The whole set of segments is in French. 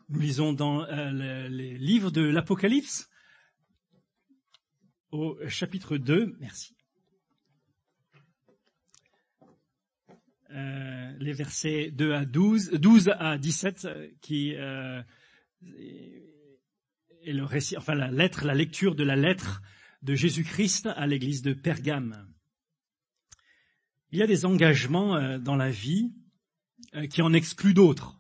Nous lisons dans les livres de l'Apocalypse, au chapitre 2, merci. Les versets 2 à 12 à 17, qui est le récit, enfin la lecture de la lettre de Jésus-Christ à l'église de Pergame. Il y a des engagements dans la vie qui en excluent d'autres.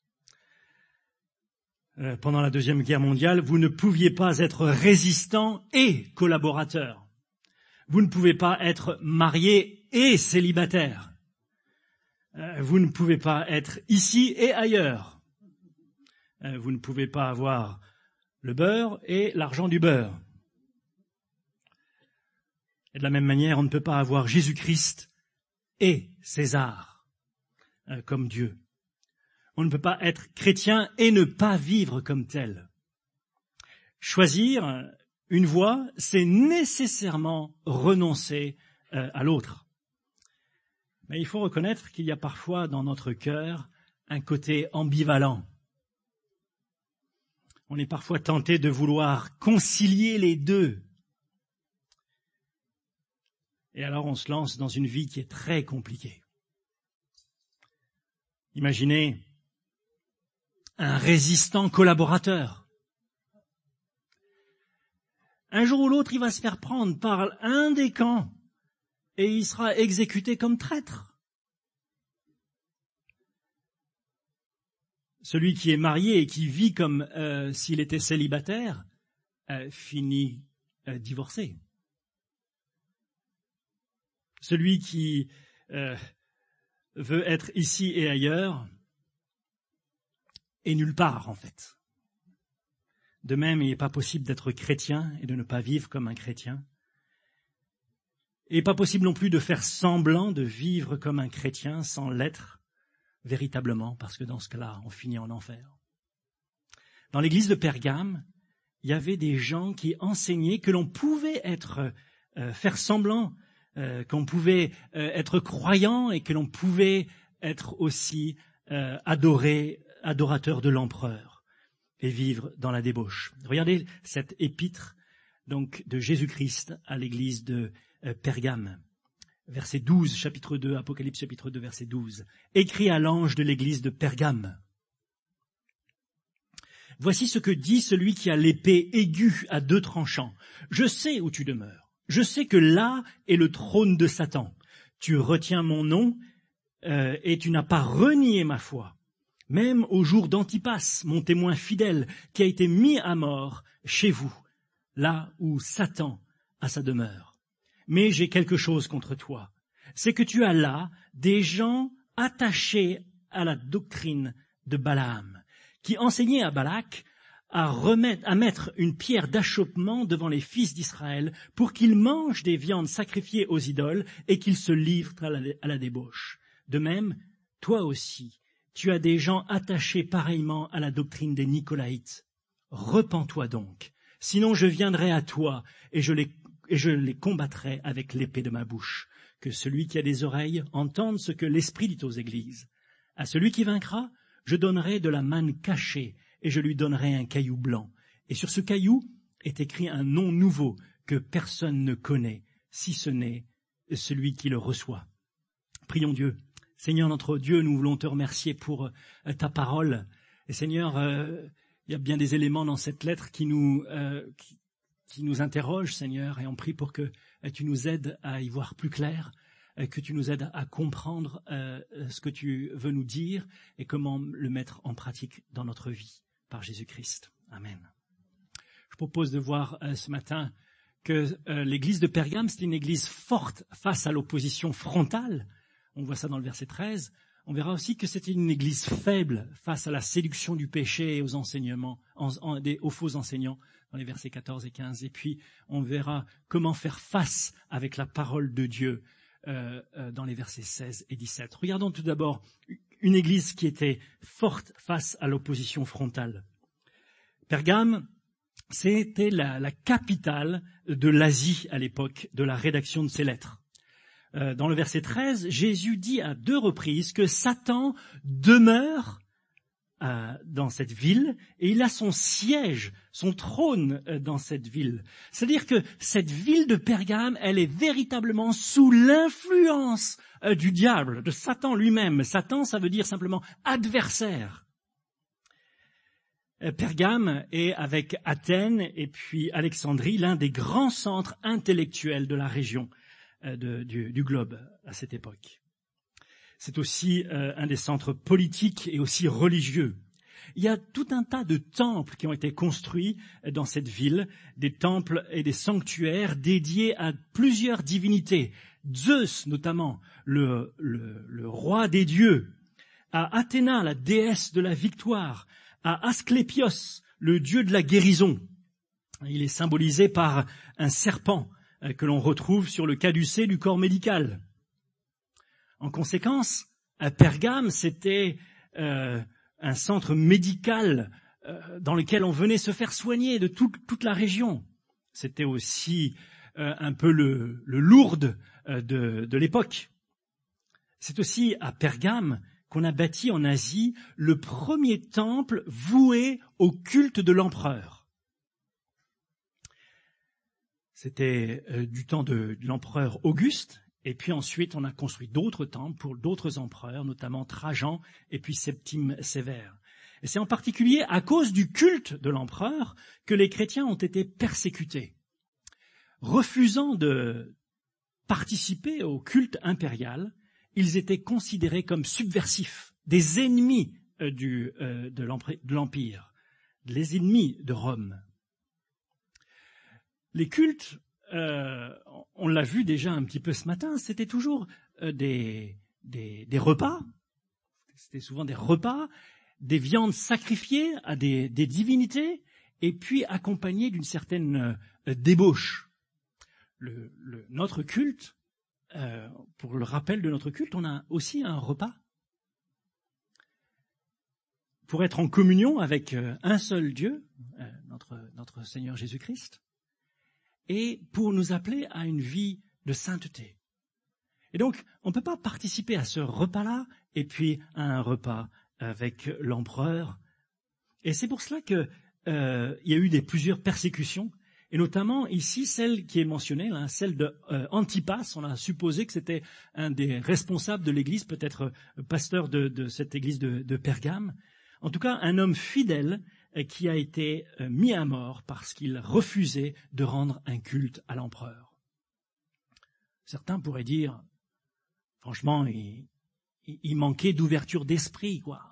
Pendant la Deuxième Guerre mondiale, vous ne pouviez pas être résistant et collaborateur. Vous ne pouvez pas être marié et célibataire. Vous ne pouvez pas être ici et ailleurs. Vous ne pouvez pas avoir le beurre et l'argent du beurre. Et de la même manière, on ne peut pas avoir Jésus-Christ et César comme Dieu. On ne peut pas être chrétien et ne pas vivre comme tel. Choisir une voie, c'est nécessairement renoncer à l'autre. Mais il faut reconnaître qu'il y a parfois dans notre cœur un côté ambivalent. On est parfois tenté de vouloir concilier les deux. Et alors on se lance dans une vie qui est très compliquée. Imaginez un résistant collaborateur. Un jour ou l'autre, il va se faire prendre par un des camps et il sera exécuté comme traître. Celui qui est marié et qui vit comme s'il était célibataire finit divorcé. Celui qui veut être ici et ailleurs est nulle part, en fait. De même, il n'est pas possible d'être chrétien et de ne pas vivre comme un chrétien. Il n'est pas possible non plus de faire semblant de vivre comme un chrétien sans l'être véritablement, parce que dans ce cas-là, on finit en enfer. Dans l'église de Pergame, il y avait des gens qui enseignaient que l'on pouvait faire semblant, qu'on pouvait être croyant et que l'on pouvait être aussi adorateur de l'empereur et vivre dans la débauche. Regardez cette épître donc de Jésus-Christ à l'église de Pergame. Verset 12, chapitre 2, Apocalypse chapitre 2, verset 12. Écrit à l'ange de l'église de Pergame. Voici ce que dit celui qui a l'épée aiguë à deux tranchants. Je sais où tu demeures. Je sais que là est le trône de Satan. Tu retiens mon nom et tu n'as pas renié ma foi. Même au jour d'Antipas, mon témoin fidèle, qui a été mis à mort chez vous, là où Satan a sa demeure. Mais j'ai quelque chose contre toi, c'est que tu as là des gens attachés à la doctrine de Balaam, qui enseignaient à Balak à mettre une pierre d'achoppement devant les fils d'Israël pour qu'ils mangent des viandes sacrifiées aux idoles et qu'ils se livrent à la débauche. De même, toi aussi, tu as des gens attachés pareillement à la doctrine des Nicolaïtes. Repens-toi donc, sinon je viendrai à toi et je les combattrai avec l'épée de ma bouche. Que celui qui a des oreilles entende ce que l'Esprit dit aux églises. À celui qui vaincra, je donnerai de la manne cachée et je lui donnerai un caillou blanc. Et sur ce caillou est écrit un nom nouveau que personne ne connaît, si ce n'est celui qui le reçoit. Prions Dieu. Seigneur notre Dieu, nous voulons te remercier pour ta parole. Et Seigneur, il y a bien des éléments dans cette lettre qui nous interrogent, Seigneur, et on prie pour que tu nous aides à y voir plus clair, que tu nous aides à comprendre ce que tu veux nous dire et comment le mettre en pratique dans notre vie, par Jésus-Christ. Amen. Je propose de voir ce matin que l'église de Pergame, c'est une église forte face à l'opposition frontale. On voit ça dans le verset 13. On verra aussi que c'était une église faible face à la séduction du péché et aux enseignements, aux faux enseignants dans les versets 14 et 15. Et puis, on verra comment faire face avec la parole de Dieu dans les versets 16 et 17. Regardons tout d'abord une église qui était forte face à l'opposition frontale. Pergame, c'était la capitale de l'Asie à l'époque de la rédaction de ces lettres. Dans le verset 13, Jésus dit à 2 reprises que Satan demeure dans cette ville et il a son siège, son trône dans cette ville. C'est-à-dire que cette ville de Pergame, elle est véritablement sous l'influence du diable, de Satan lui-même. Satan, ça veut dire simplement adversaire. Pergame est, avec Athènes et puis Alexandrie, l'un des grands centres intellectuels de la région du globe à cette époque. C'est aussi un des centres politiques et aussi religieux. Il y a tout un tas de temples qui ont été construits dans cette ville, des temples et des sanctuaires dédiés à plusieurs divinités. Zeus, notamment, le roi des dieux, à Athéna, la déesse de la victoire, à Asclépios, le dieu de la guérison. Il est symbolisé par un serpent que l'on retrouve sur le caducée du corps médical. En conséquence, à Pergame, c'était un centre médical dans lequel on venait se faire soigner de toute la région. C'était aussi un peu le Lourdes de l'époque. C'est aussi à Pergame qu'on a bâti en Asie le premier temple voué au culte de l'empereur. C'était du temps de l'empereur Auguste. Et puis ensuite, on a construit d'autres temples pour d'autres empereurs, notamment Trajan et puis Septime Sévère. Et c'est en particulier à cause du culte de l'empereur que les chrétiens ont été persécutés. Refusant de participer au culte impérial, ils étaient considérés comme subversifs, des ennemis de l'Empire, les ennemis de Rome. Les cultes, on l'a vu déjà un petit peu ce matin, c'était toujours des repas, c'était souvent des repas, des viandes sacrifiées à des divinités, et puis accompagnées d'une certaine débauche. Notre culte, pour le rappel de notre culte, on a aussi un repas. Pour être en communion avec un seul Dieu, notre Seigneur Jésus-Christ, et pour nous appeler à une vie de sainteté. Et donc, on ne peut pas participer à ce repas-là et puis à un repas avec l'empereur. Et c'est pour cela que il y a eu plusieurs persécutions, et notamment ici celle qui est mentionnée, là, celle de Antipas. On a supposé que c'était un des responsables de l'Église, peut-être pasteur de cette Église de Pergame. En tout cas, un homme fidèle qui a été mis à mort parce qu'il refusait de rendre un culte à l'empereur. Certains pourraient dire, franchement, il manquait d'ouverture d'esprit, quoi.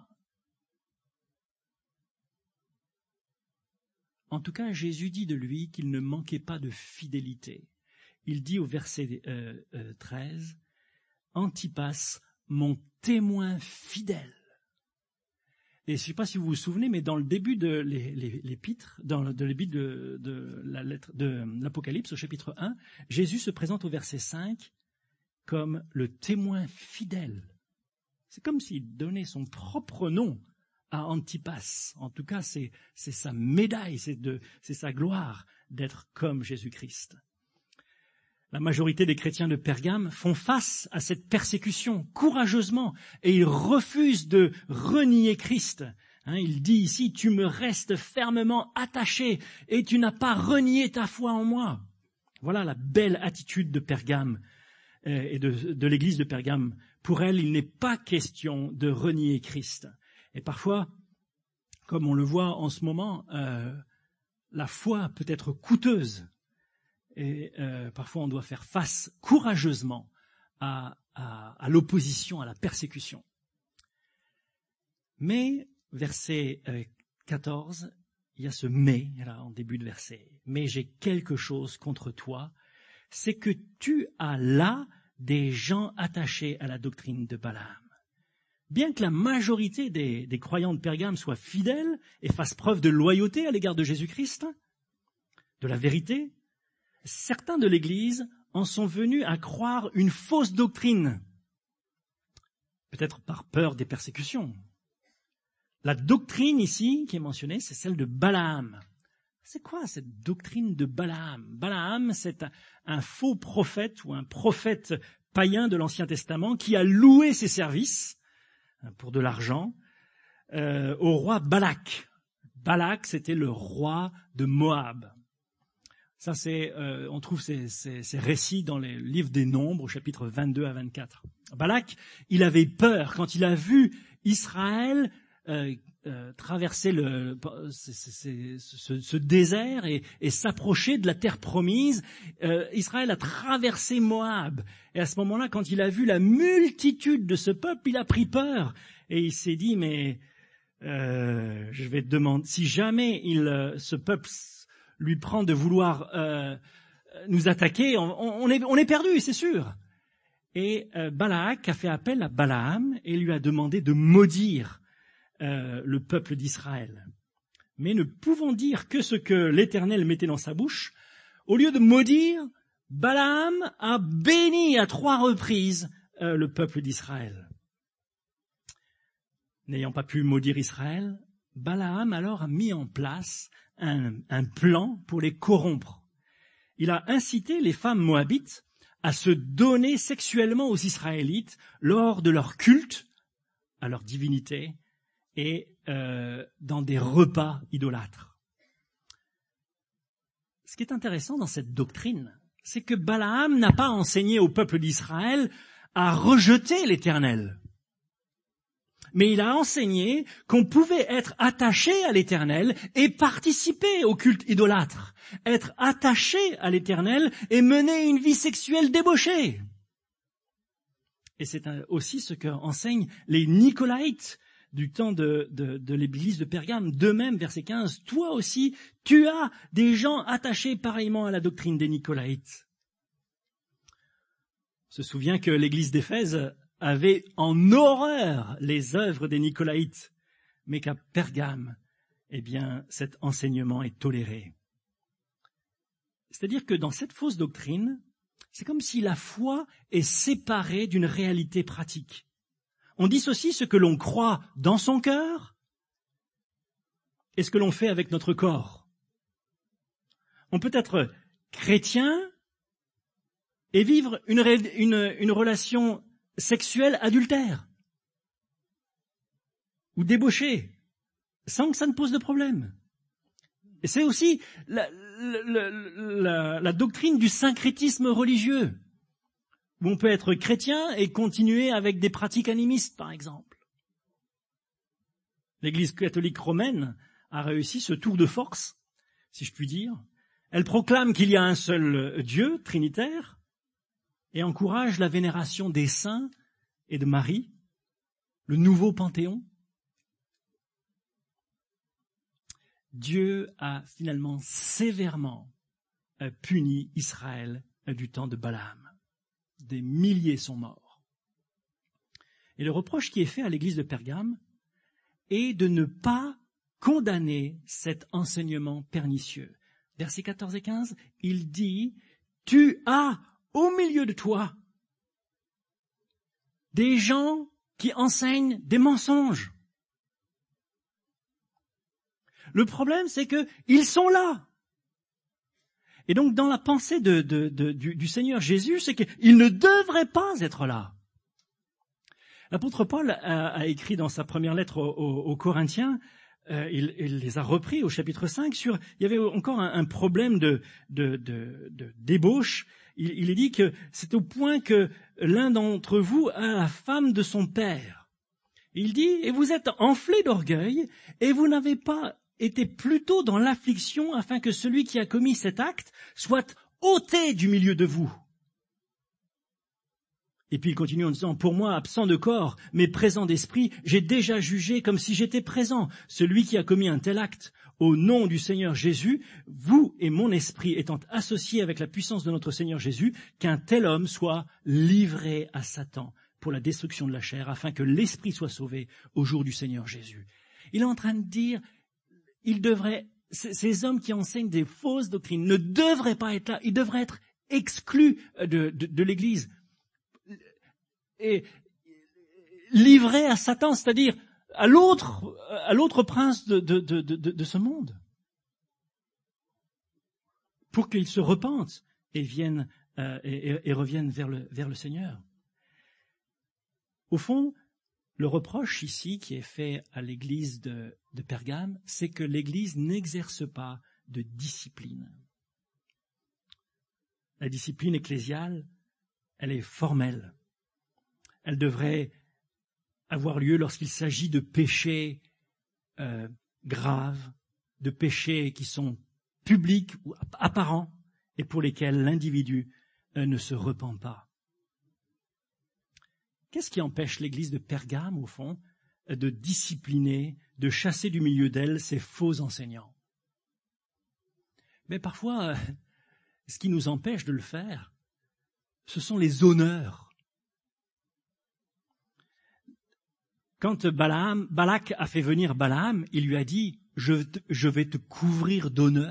En tout cas, Jésus dit de lui qu'il ne manquait pas de fidélité. Il dit au verset 13, « Antipas, mon témoin fidèle ». Et je ne sais pas si vous vous souvenez, mais dans le début de l'épître, dans le début de la lettre de l'Apocalypse, au chapitre 1, Jésus se présente au verset 5 comme le témoin fidèle. C'est comme s'il donnait son propre nom à Antipas. En tout cas, c'est sa médaille, c'est sa gloire d'être comme Jésus-Christ. La majorité des chrétiens de Pergame font face à cette persécution courageusement et ils refusent de renier Christ. Il dit ici, « Tu me restes fermement attaché et tu n'as pas renié ta foi en moi. » Voilà la belle attitude de Pergame et de l'église de Pergame. Pour elle, il n'est pas question de renier Christ. Et parfois, comme on le voit en ce moment, la foi peut être coûteuse. Et parfois on doit faire face courageusement à l'opposition, à la persécution. Mais, verset 14, il y a ce « mais » là en début de verset. « Mais j'ai quelque chose contre toi, c'est que tu as là des gens attachés à la doctrine de Balaam. » Bien que la majorité des croyants de Pergame soient fidèles et fassent preuve de loyauté à l'égard de Jésus-Christ, de la vérité, certains de l'Église en sont venus à croire une fausse doctrine, peut-être par peur des persécutions. La doctrine ici qui est mentionnée, c'est celle de Balaam. C'est quoi cette doctrine de Balaam? Balaam, c'est un faux prophète ou un prophète païen de l'Ancien Testament qui a loué ses services pour de l'argent au roi Balak. Balak, c'était le roi de Moab. Ça, on trouve ces récits dans les livres des Nombres, au chapitre 22 à 24. Balak, il avait peur quand il a vu Israël traverser ce désert et s'approcher de la terre promise. Israël a traversé Moab. Et à ce moment-là, quand il a vu la multitude de ce peuple, il a pris peur. Et il s'est dit, mais je vais te demander, si jamais ce peuple lui prend de vouloir nous attaquer, on est perdu, c'est sûr. Et Balak a fait appel à Balaam et lui a demandé de maudire le peuple d'Israël. Mais ne pouvant dire que ce que l'Éternel mettait dans sa bouche, au lieu de maudire, Balaam a béni à 3 reprises le peuple d'Israël. N'ayant pas pu maudire Israël, Balaam alors a mis en place un plan pour les corrompre. Il a incité les femmes moabites à se donner sexuellement aux Israélites lors de leur culte à leur divinité et dans des repas idolâtres. Ce qui est intéressant dans cette doctrine, c'est que Balaam n'a pas enseigné au peuple d'Israël à rejeter l'Éternel. Mais il a enseigné qu'on pouvait être attaché à l'Éternel et participer au culte idolâtre, être attaché à l'Éternel et mener une vie sexuelle débauchée. Et c'est aussi ce qu'enseignent les Nicolaïtes du temps de l'église de Pergame. De même, verset 15, toi aussi, tu as des gens attachés pareillement à la doctrine des Nicolaïtes. On se souvient que l'église d'Éphèse avait en horreur les œuvres des Nicolaïtes, mais qu'à Pergame, eh bien, cet enseignement est toléré. C'est-à-dire que dans cette fausse doctrine, c'est comme si la foi est séparée d'une réalité pratique. On dissocie ce que l'on croit dans son cœur et ce que l'on fait avec notre corps. On peut être chrétien et vivre une relation sexuelle adultère ou débauchée sans que ça ne pose de problème. Et c'est aussi la doctrine du syncrétisme religieux, où on peut être chrétien et continuer avec des pratiques animistes, par exemple. L'Église catholique romaine a réussi ce tour de force, si je puis dire. Elle proclame qu'il y a un seul Dieu, trinitaire, et encourage la vénération des saints et de Marie, le nouveau panthéon. Dieu a finalement sévèrement puni Israël du temps de Balaam. Des milliers sont morts. Et le reproche qui est fait à l'église de Pergame est de ne pas condamner cet enseignement pernicieux. Versets 14 et 15, il dit « Tu as au milieu de toi des gens qui enseignent des mensonges. » Le problème, c'est qu'ils sont là. Et donc, dans la pensée du Seigneur Jésus, c'est qu'ils ne devraient pas être là. L'apôtre Paul a écrit dans sa première lettre aux Corinthiens, il les a repris au chapitre 5, il y avait encore un problème de débauche. Il est dit que c'est au point que l'un d'entre vous a la femme de son père. Il dit, et vous êtes enflés d'orgueil, et vous n'avez pas été plutôt dans l'affliction afin que celui qui a commis cet acte soit ôté du milieu de vous. Et puis il continue en disant, pour moi, absent de corps, mais présent d'esprit, j'ai déjà jugé comme si j'étais présent. Celui qui a commis un tel acte, au nom du Seigneur Jésus, vous et mon esprit étant associés avec la puissance de notre Seigneur Jésus, qu'un tel homme soit livré à Satan pour la destruction de la chair, afin que l'esprit soit sauvé au jour du Seigneur Jésus. Il est en train de dire, ces hommes qui enseignent des fausses doctrines ne devraient pas être là, ils devraient être exclus de l'Église. Et livrés à Satan, c'est-à-dire à l'autre prince de ce monde, pour qu'ils se repentent et viennent et reviennent vers le Seigneur. Au fond, Le reproche ici qui est fait à l'église de Pergame, c'est que l'église n'exerce pas de discipline. La discipline ecclésiale, elle est formelle. Elle devrait avoir lieu lorsqu'il s'agit de péchés graves, de péchés qui sont publics ou apparents et pour lesquels l'individu ne se repent pas. Qu'est-ce qui empêche l'église de Pergame, au fond, de discipliner, de chasser du milieu d'elle ces faux enseignants? Mais parfois, ce qui nous empêche de le faire, ce sont les honneurs. Quand Balak a fait venir Balaam, il lui a dit « Je vais te couvrir d'honneur ».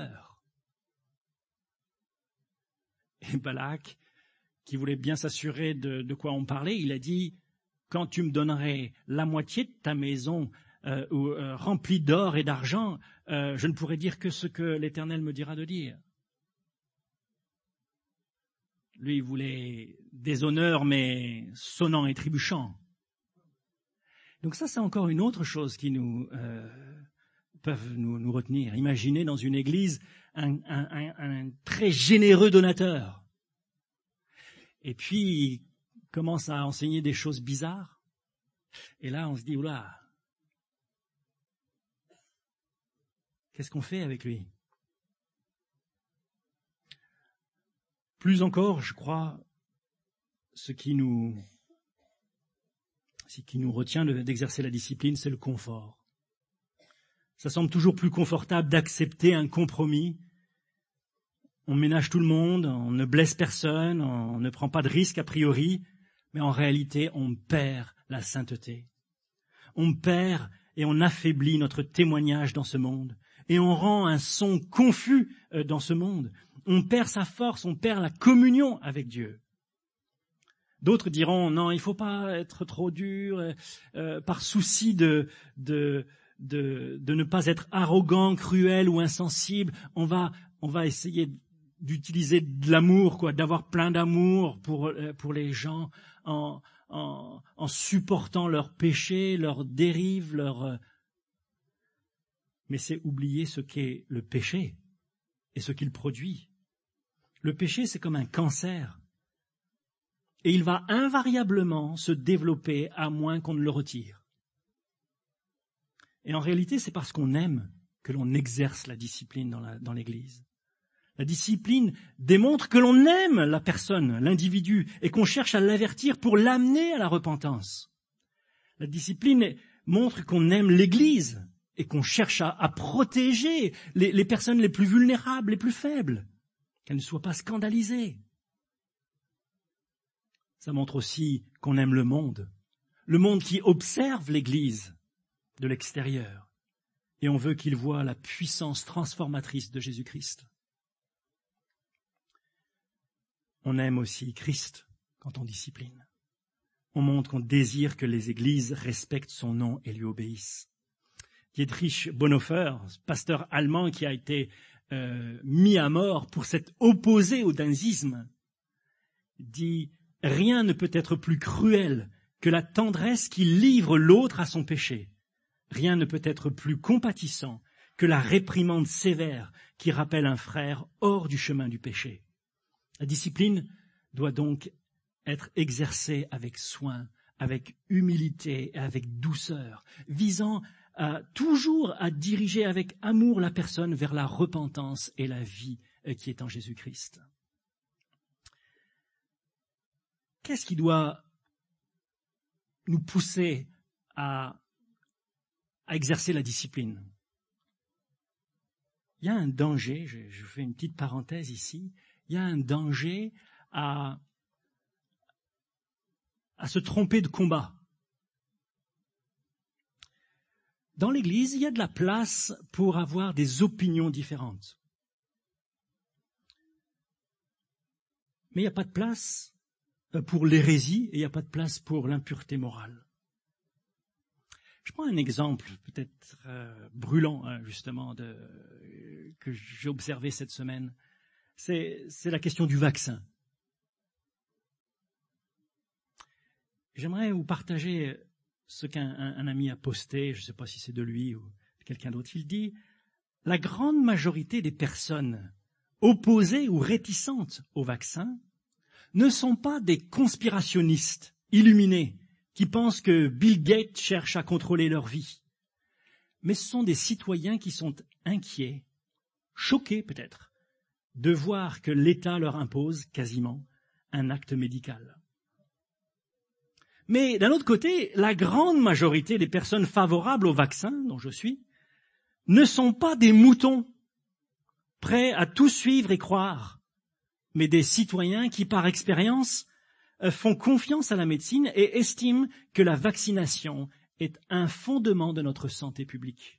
Et Balak, qui voulait bien s'assurer de quoi on parlait, il a dit « Quand tu me donnerais la moitié de ta maison remplie d'or et d'argent, je ne pourrai dire que ce que l'Éternel me dira de dire. » Lui, il voulait des honneurs, mais sonnant et trébuchant. Donc ça, c'est encore une autre chose qui peuvent nous retenir. Imaginez dans une église un très généreux donateur. Et puis, il commence à enseigner des choses bizarres. Et là, on se dit, oula, qu'est-ce qu'on fait avec lui? Plus encore, je crois, ce qui nous retient d'exercer la discipline, c'est le confort. Ça semble toujours plus confortable d'accepter un compromis. On ménage tout le monde, on ne blesse personne, on ne prend pas de risque a priori, mais en réalité, on perd la sainteté. On perd et on affaiblit notre témoignage dans ce monde. Et on rend un son confus dans ce monde. On perd sa force, on perd la communion avec Dieu. D'autres diront, non, il ne faut pas être trop dur, par souci de ne pas être arrogant, cruel ou insensible. On va essayer d'utiliser de l'amour, d'avoir plein d'amour pour les gens en supportant leurs péchés, leurs dérives, Mais c'est oublier ce qu'est le péché et ce qu'il produit. Le péché, c'est comme un cancer. Et il va invariablement se développer à moins qu'on ne le retire. Et en réalité, c'est parce qu'on aime que l'on exerce la discipline dans l'Église. La discipline démontre que l'on aime la personne, l'individu, et qu'on cherche à l'avertir pour l'amener à la repentance. La discipline montre qu'on aime l'Église et qu'on cherche à protéger les personnes les plus vulnérables, les plus faibles, qu'elles ne soient pas scandalisées. Ça montre aussi qu'on aime le monde qui observe l'Église de l'extérieur, et on veut qu'il voie la puissance transformatrice de Jésus-Christ. On aime aussi Christ quand on discipline. On montre qu'on désire que les églises respectent son nom et lui obéissent. Dietrich Bonhoeffer, pasteur allemand qui a été mis à mort pour s'être opposé au nazisme, dit « Rien ne peut être plus cruel que la tendresse qui livre l'autre à son péché. Rien ne peut être plus compatissant que la réprimande sévère qui rappelle un frère hors du chemin du péché. » La discipline doit donc être exercée avec soin, avec humilité et avec douceur, visant toujours à diriger avec amour la personne vers la repentance et la vie qui est en Jésus-Christ. Qu'est-ce qui doit nous pousser à exercer la discipline? Il y a un danger, je fais une petite parenthèse ici, il y a un danger à se tromper de combat. Dans l'Église, il y a de la place pour avoir des opinions différentes. Mais il n'y a pas de place pour l'hérésie et il n'y a pas de place pour l'impureté morale. Je prends un exemple peut-être brûlant, justement, que j'ai observé cette semaine. C'est la question du vaccin. J'aimerais vous partager ce qu'un ami a posté, je ne sais pas si c'est de lui ou de quelqu'un d'autre, il dit « La grande majorité des personnes opposées ou réticentes au vaccin ne sont pas des conspirationnistes illuminés qui pensent que Bill Gates cherche à contrôler leur vie, mais ce sont des citoyens qui sont inquiets, choqués peut-être, de voir que l'État leur impose quasiment un acte médical. » Mais d'un autre côté, la grande majorité des personnes favorables au vaccin, dont je suis, ne sont pas des moutons prêts à tout suivre et croire, mais des citoyens qui, par expérience, font confiance à la médecine et estiment que la vaccination est un fondement de notre santé publique.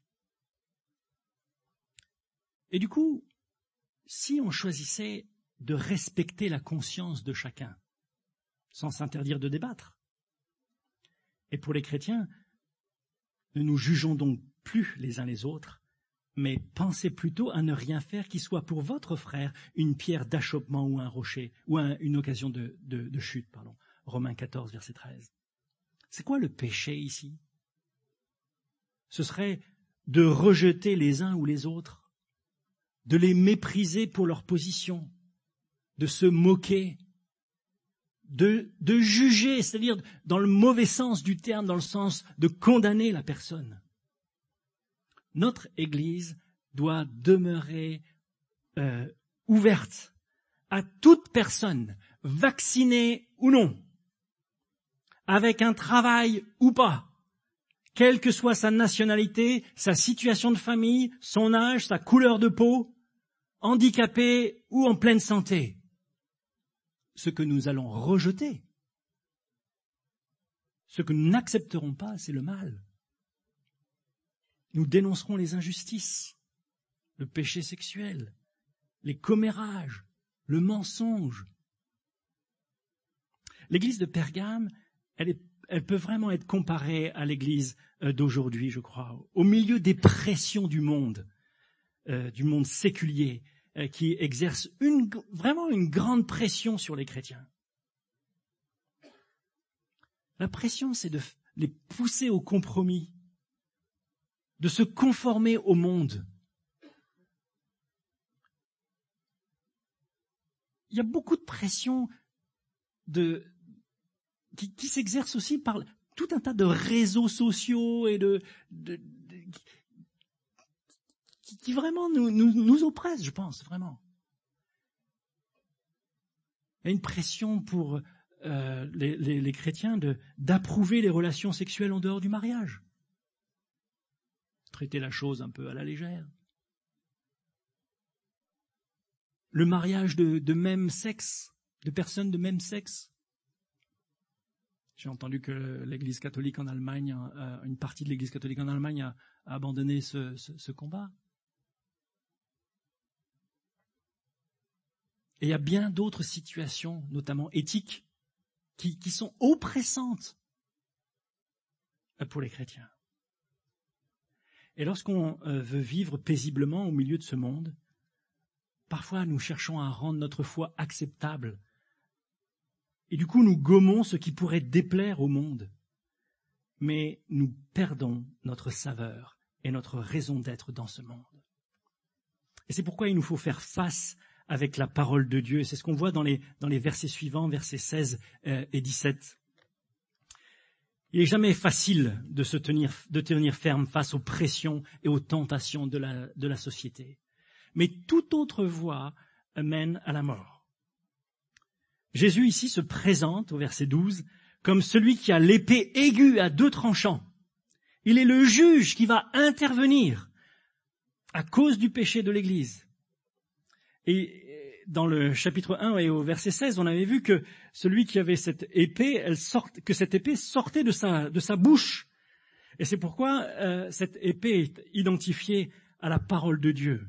Et du coup, si on choisissait de respecter la conscience de chacun, sans s'interdire de débattre, et pour les chrétiens, ne nous jugeons donc plus les uns les autres, mais pensez plutôt à ne rien faire qui soit pour votre frère une pierre d'achoppement ou un rocher, ou une occasion de chute. Romains 14, verset 13. C'est quoi le péché ici? Ce serait de rejeter les uns ou les autres, de les mépriser pour leur position, de se moquer, de juger, c'est-à-dire dans le mauvais sens du terme, dans le sens de condamner la personne. Notre Église doit demeurer ouverte à toute personne, vaccinée ou non, avec un travail ou pas, quelle que soit sa nationalité, sa situation de famille, son âge, sa couleur de peau, handicapé ou en pleine santé. Ce que nous allons rejeter, ce que nous n'accepterons pas, c'est le mal. Nous dénoncerons les injustices, le péché sexuel, les commérages, le mensonge. L'église de Pergame, elle peut vraiment être comparée à l'église d'aujourd'hui, je crois, au milieu des pressions du monde séculier, qui exerce vraiment une grande pression sur les chrétiens. La pression, c'est de les pousser au compromis, de se conformer au monde. Il y a beaucoup de pression qui s'exerce aussi par tout un tas de réseaux sociaux et qui vraiment nous oppressent, je pense, vraiment. Il y a une pression pour les chrétiens d'approuver les relations sexuelles en dehors du mariage. Traiter la chose un peu à la légère. Le mariage de même sexe, de personnes de même sexe. J'ai entendu que l'Église catholique en Allemagne, une partie de l'Église catholique en Allemagne a abandonné ce combat. Et il y a bien d'autres situations, notamment éthiques, qui sont oppressantes pour les chrétiens. Et lorsqu'on veut vivre paisiblement au milieu de ce monde, parfois nous cherchons à rendre notre foi acceptable. Et du coup, nous gommons ce qui pourrait déplaire au monde. Mais nous perdons notre saveur et notre raison d'être dans ce monde. Et c'est pourquoi il nous faut faire face avec la parole de Dieu. C'est ce qu'on voit dans les versets suivants, versets 16 et 17. Il n'est jamais facile de tenir ferme face aux pressions et aux tentations de la société. Mais toute autre voie mène à la mort. Jésus ici se présente au verset 12 comme celui qui a l'épée aiguë à deux tranchants. Il est le juge qui va intervenir à cause du péché de l'Église. Et dans le chapitre 1 et au verset 16, on avait vu que celui qui avait cette épée, que cette épée sortait de sa bouche. Et c'est pourquoi cette épée est identifiée à la parole de Dieu.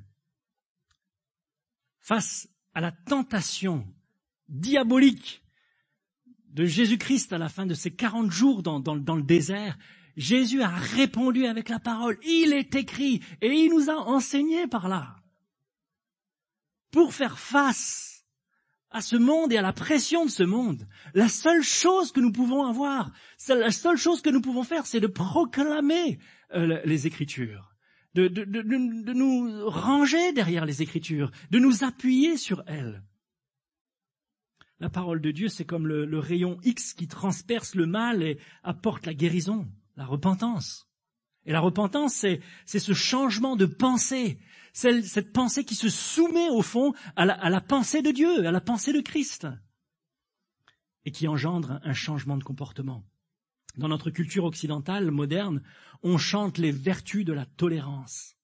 Face à la tentation diabolique de Jésus-Christ à la fin de ses 40 jours dans le désert, Jésus a répondu avec la parole. Il est écrit et il nous a enseigné par là. Pour faire face à ce monde et à la pression de ce monde. La seule chose que nous pouvons avoir, la seule chose que nous pouvons faire, c'est de proclamer les Écritures, de nous ranger derrière les Écritures, de nous appuyer sur elles. La parole de Dieu, c'est comme le rayon X qui transperce le mal et apporte la guérison, la repentance. Et la repentance, c'est ce changement de pensée, cette pensée qui se soumet au fond à la pensée de Dieu, à la pensée de Christ, et qui engendre un changement de comportement. Dans notre culture occidentale moderne, on chante les vertus de la tolérance.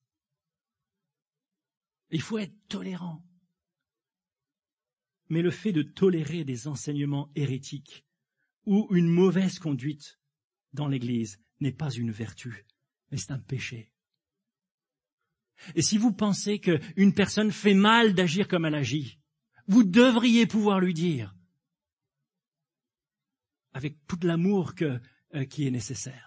Il faut être tolérant. Mais le fait de tolérer des enseignements hérétiques ou une mauvaise conduite dans l'Église n'est pas une vertu, mais c'est un péché. Et si vous pensez qu'une personne fait mal d'agir comme elle agit, vous devriez pouvoir lui dire, avec tout l'amour qui est nécessaire.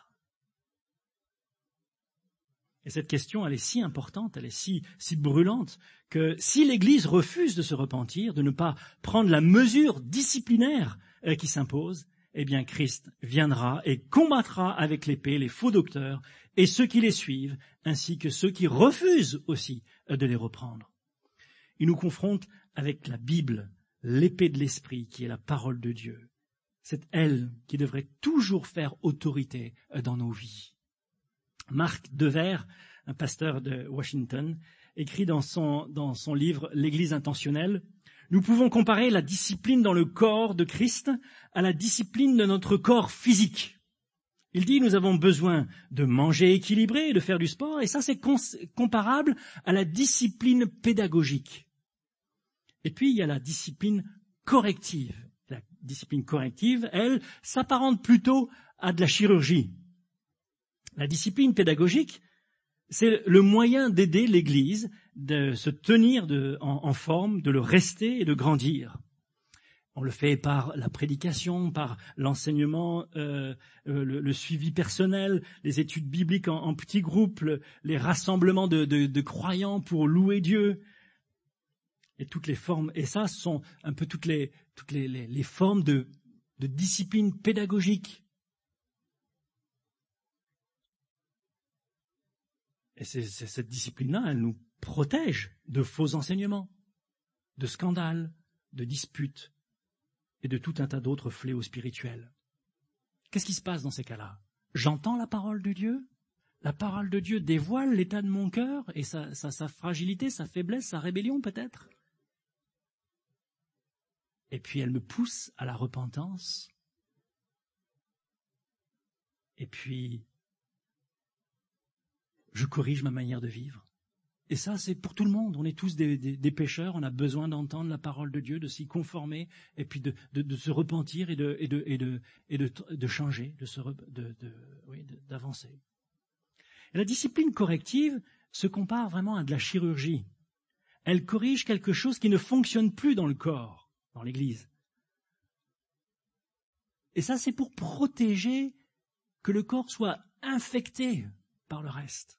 Et cette question, elle est si importante, elle est si brûlante, que si l'Église refuse de se repentir, de ne pas prendre la mesure disciplinaire qui s'impose, eh bien Christ viendra et combattra avec l'épée les faux docteurs et ceux qui les suivent, ainsi que ceux qui refusent aussi de les reprendre. Il nous confronte avec la Bible, l'épée de l'Esprit, qui est la parole de Dieu. C'est elle qui devrait toujours faire autorité dans nos vies. Marc Devers, un pasteur de Washington, écrit dans son livre « L'Église intentionnelle », nous pouvons comparer la discipline dans le corps de Christ à la discipline de notre corps physique. Il dit, nous avons besoin de manger équilibré et de faire du sport, et ça c'est comparable à la discipline pédagogique. Et puis il y a la discipline corrective. La discipline corrective, elle, s'apparente plutôt à de la chirurgie. La discipline pédagogique, c'est le moyen d'aider l'Église de se tenir en forme, de le rester et de grandir. On le fait par la prédication, par l'enseignement, le suivi personnel, les études bibliques en petits groupes, les rassemblements de croyants pour louer Dieu. Et toutes les formes, et ça sont un peu toutes les formes de discipline pédagogique. Et cette discipline-là, elle nous protège de faux enseignements, de scandales, de disputes et de tout un tas d'autres fléaux spirituels. Qu'est-ce qui se passe dans ces cas-là? J'entends la parole de Dieu. La parole de Dieu dévoile l'état de mon cœur et sa fragilité, sa faiblesse, sa rébellion peut-être. Et puis elle me pousse à la repentance. Et puis je corrige ma manière de vivre. Et ça, c'est pour tout le monde. On est tous des pécheurs. On a besoin d'entendre la parole de Dieu, de s'y conformer, et puis de se repentir et de changer, d'avancer. Et la discipline corrective se compare vraiment à de la chirurgie. Elle corrige quelque chose qui ne fonctionne plus dans le corps, dans l'Église. Et ça, c'est pour protéger que le corps soit infecté par le reste.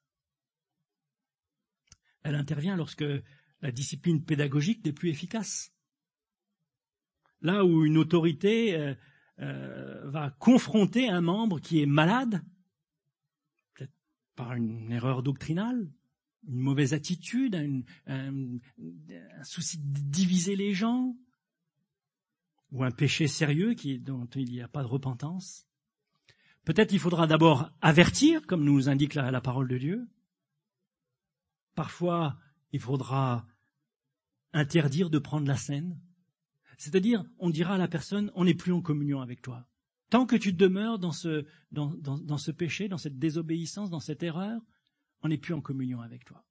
Elle intervient lorsque la discipline pédagogique n'est plus efficace. Là où une autorité va confronter un membre qui est malade, peut-être par une erreur doctrinale, une mauvaise attitude, un souci de diviser les gens, ou un péché sérieux dont il n'y a pas de repentance. Peut-être il faudra d'abord avertir, comme nous indique la parole de Dieu. Parfois, il faudra interdire de prendre la scène. C'est-à-dire, on dira à la personne, on n'est plus en communion avec toi. Tant que tu demeures dans ce péché, dans cette désobéissance, dans cette erreur, on n'est plus en communion avec toi.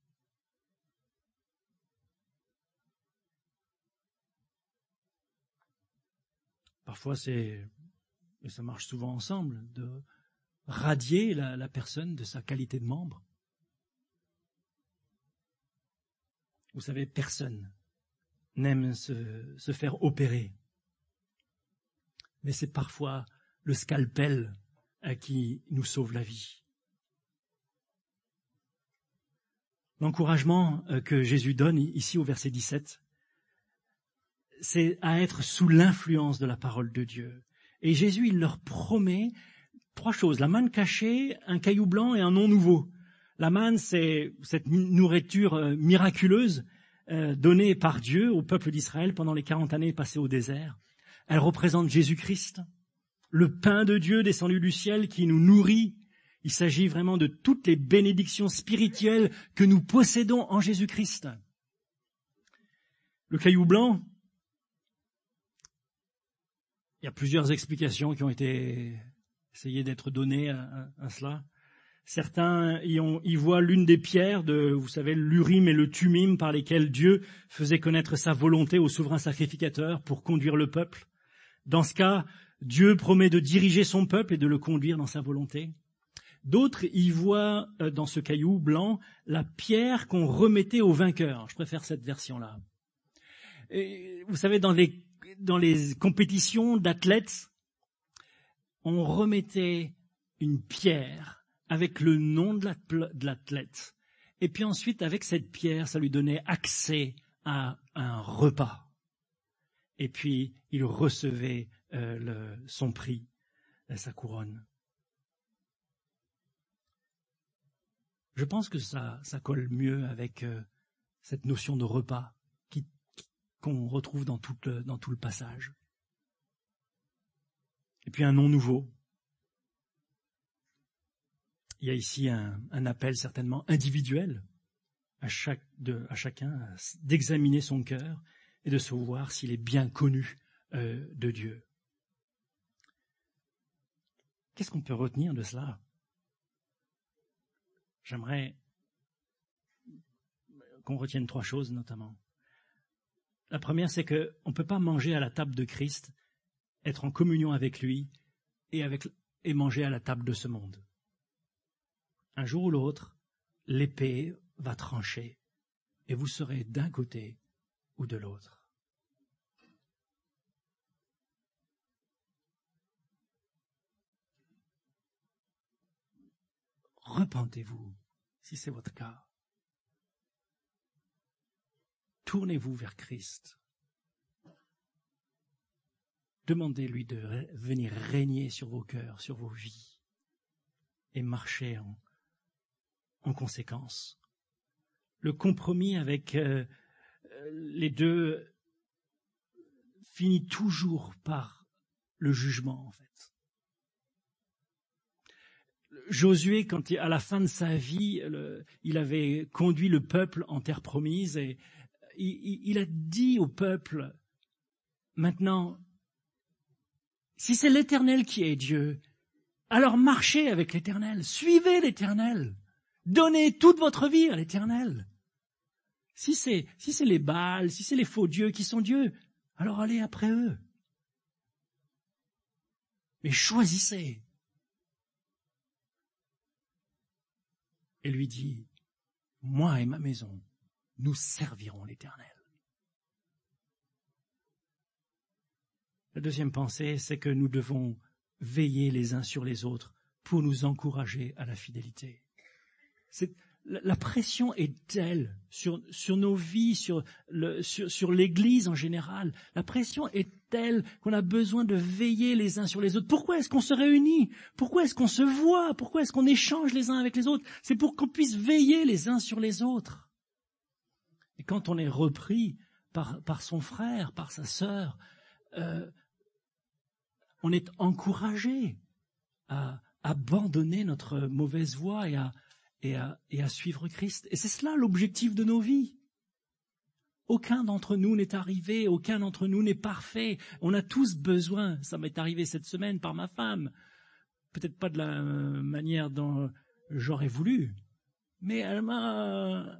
Parfois, et ça marche souvent ensemble, de radier la personne de sa qualité de membre. Vous savez, personne n'aime se faire opérer. Mais c'est parfois le scalpel qui nous sauve la vie. L'encouragement que Jésus donne ici au verset 17, c'est à être sous l'influence de la parole de Dieu. Et Jésus, il leur promet 3 choses. La manne cachée, un caillou blanc et un nom nouveau. La manne, c'est cette nourriture miraculeuse donnée par Dieu au peuple d'Israël pendant les 40 années passées au désert. Elle représente Jésus-Christ, le pain de Dieu descendu du ciel qui nous nourrit. Il s'agit vraiment de toutes les bénédictions spirituelles que nous possédons en Jésus-Christ. Le caillou blanc, il y a plusieurs explications qui ont été essayées d'être données à cela. Certains y voient l'une des pierres de, vous savez, l'Urim et le Thummim par lesquelles Dieu faisait connaître sa volonté au souverain sacrificateur pour conduire le peuple. Dans ce cas, Dieu promet de diriger son peuple et de le conduire dans sa volonté. D'autres y voient dans ce caillou blanc la pierre qu'on remettait au vainqueur. Je préfère cette version-là. Et vous savez, dans les compétitions d'athlètes, on remettait une pierre avec le nom de l'athlète. Et puis ensuite, avec cette pierre, ça lui donnait accès à un repas. Et puis, il recevait son prix, sa couronne. Je pense que ça colle mieux avec cette notion de repas qu'on retrouve dans tout le passage. Et puis un nom nouveau. Il y a ici un appel certainement individuel à chacun d'examiner son cœur et de se voir s'il est bien connu de Dieu. Qu'est-ce qu'on peut retenir de cela ? J'aimerais qu'on retienne 3 choses notamment. La première, c'est qu'on ne peut pas manger à la table de Christ, être en communion avec lui et manger à la table de ce monde. Un jour ou l'autre, l'épée va trancher et vous serez d'un côté ou de l'autre. Repentez-vous, si c'est votre cas. Tournez-vous vers Christ. Demandez-lui de venir régner sur vos cœurs, sur vos vies, et marchez en conséquence. Le compromis avec les deux finit toujours par le jugement, en fait. Josué, à la fin de sa vie, il avait conduit le peuple en terre promise et il a dit au peuple, maintenant, si c'est l'Éternel qui est Dieu, alors marchez avec l'Éternel, suivez l'Éternel, donnez toute votre vie à l'Éternel. Si c'est les Baals, si c'est les faux dieux qui sont dieux, alors allez après eux. Mais choisissez. Et lui dit, moi et ma maison, nous servirons l'Éternel. La deuxième pensée, c'est que nous devons veiller les uns sur les autres pour nous encourager à la fidélité. La pression est telle sur nos vies, sur l'Église en général. La pression est telle qu'on a besoin de veiller les uns sur les autres. Pourquoi est-ce qu'on se réunit ? Pourquoi est-ce qu'on se voit ? Pourquoi est-ce qu'on échange les uns avec les autres ? C'est pour qu'on puisse veiller les uns sur les autres. Et quand on est repris par son frère, par sa sœur, on est encouragé à abandonner notre mauvaise voie et à suivre Christ. Et c'est cela l'objectif de nos vies. Aucun d'entre nous n'est arrivé, aucun d'entre nous n'est parfait. On a tous besoin, ça m'est arrivé cette semaine par ma femme, peut-être pas de la manière dont j'aurais voulu, mais elle m'a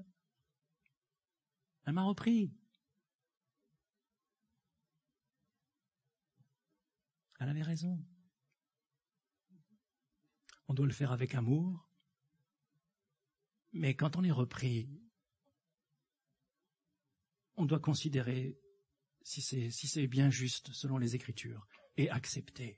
repris. Elle avait raison. On doit le faire avec amour. Mais quand on est repris, on doit considérer si c'est bien juste selon les Écritures et accepter.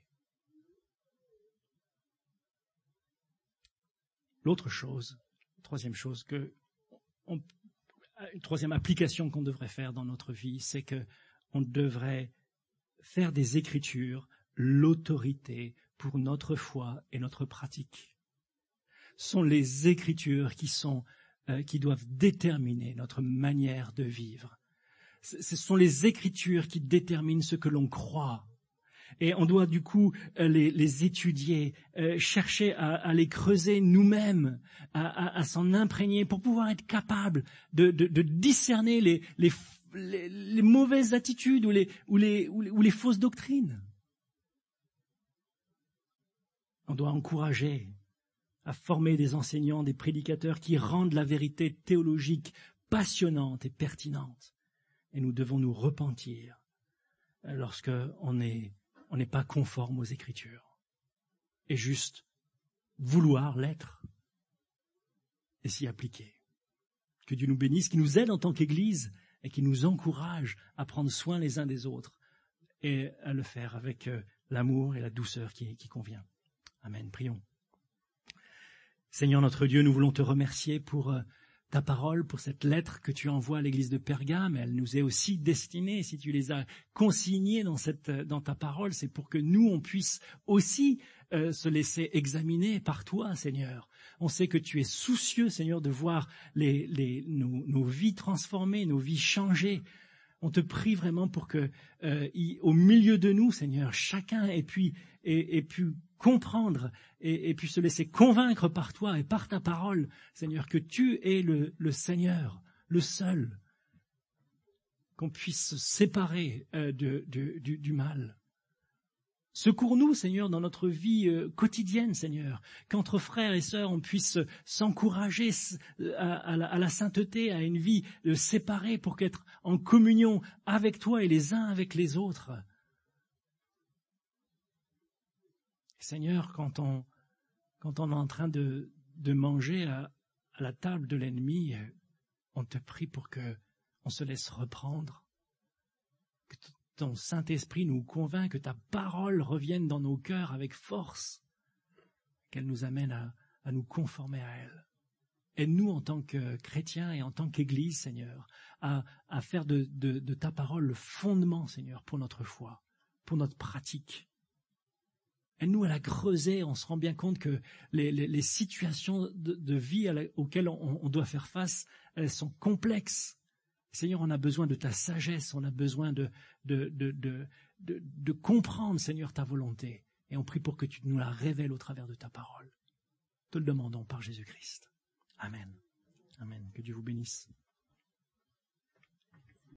L'autre chose, troisième chose une troisième application qu'on devrait faire dans notre vie, c'est que on devrait faire des Écritures l'autorité pour notre foi et notre pratique. Ce sont les Écritures qui doivent déterminer notre manière de vivre. Ce sont les Écritures qui déterminent ce que l'on croit. Et on doit du coup les étudier, chercher à les creuser nous-mêmes, à s'en imprégner pour pouvoir être capable de discerner les mauvaises attitudes ou les fausses doctrines. On doit encourager à former des enseignants, des prédicateurs qui rendent la vérité théologique passionnante et pertinente. Et nous devons nous repentir lorsque on n'est pas conforme aux Écritures. Et juste vouloir l'être et s'y appliquer. Que Dieu nous bénisse, qui nous aide en tant qu'Église et qui nous encourage à prendre soin les uns des autres et à le faire avec l'amour et la douceur qui convient. Amen. Prions. Seigneur notre Dieu, nous voulons te remercier pour ta parole, pour cette lettre que tu envoies à l'église de Pergame. Elle nous est aussi destinée, si tu les as consignées dans ta parole, c'est pour que nous, on puisse aussi se laisser examiner par toi, Seigneur. On sait que tu es soucieux, Seigneur, de voir nos vies transformées, nos vies changées. On te prie vraiment pour que, au milieu de nous, Seigneur, chacun ait pu comprendre et puis se laisser convaincre par toi et par ta parole, Seigneur, que tu es le Seigneur, le seul, qu'on puisse se séparer du mal. Secours-nous, Seigneur, dans notre vie quotidienne, Seigneur, qu'entre frères et sœurs, on puisse s'encourager à la sainteté, à une vie séparée pour qu'être en communion avec toi et les uns avec les autres. Seigneur, quand on est en train de manger à la table de l'ennemi, on te prie pour que on se laisse reprendre, que ton Saint-Esprit nous convainc, que ta parole revienne dans nos cœurs avec force, qu'elle nous amène à nous conformer à elle. Aide-nous en tant que chrétiens et en tant qu'Église, Seigneur, à faire de ta parole le fondement, Seigneur, pour notre foi, pour notre pratique. Aide-nous à la creuser. On se rend bien compte que les situations de vie auxquelles on doit faire face, elles sont complexes. Seigneur, on a besoin de ta sagesse, on a besoin de comprendre, Seigneur, ta volonté. Et on prie pour que tu nous la révèles au travers de ta parole. Te le demandons par Jésus-Christ. Amen. Amen. Que Dieu vous bénisse.